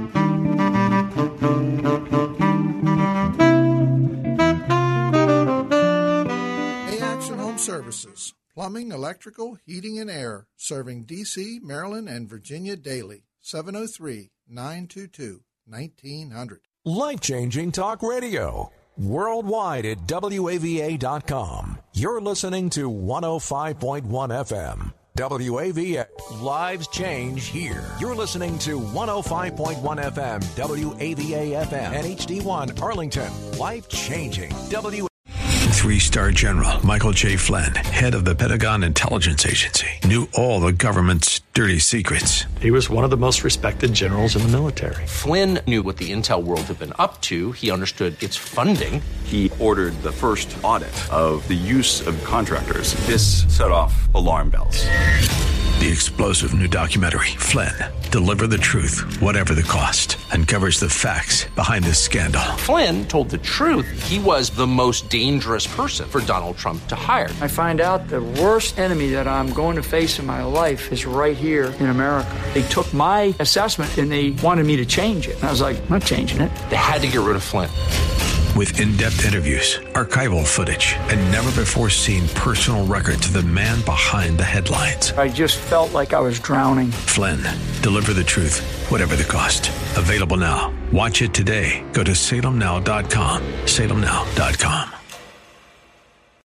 A-Action Home Services, plumbing, electrical, heating, and air, serving D C, Maryland, and Virginia daily. seven oh three, nine two two, nineteen hundred. Life-changing talk radio. Worldwide at W A V A dot com. You're listening to one oh five point one F M. W A V A. Lives change here. You're listening to one oh five point one F M. W A V A F M. and H D one Arlington. Life-changing. W. Three-star General Michael J. Flynn, head of the Pentagon Intelligence Agency, knew all the government's dirty secrets. He was one of the most respected generals in the military. Flynn knew what the intel world had been up to. He understood its funding. He ordered the first audit of the use of contractors. This set off alarm bells. The explosive new documentary, Flynn, Deliver the Truth, Whatever the Cost, uncovers the facts behind this scandal. Flynn told the truth. He was the most dangerous person for Donald Trump to hire. I find out the worst enemy that I'm going to face in my life is right here in America. They took my assessment and they wanted me to change it. And I was like, I'm not changing it. They had to get rid of Flynn. With in-depth interviews, archival footage, and never-before-seen personal records of the man behind the headlines. I just felt like I was drowning. Flynn, Deliver the Truth, Whatever the Cost. Available now. Watch it today. Go to salem now dot com. salem now dot com.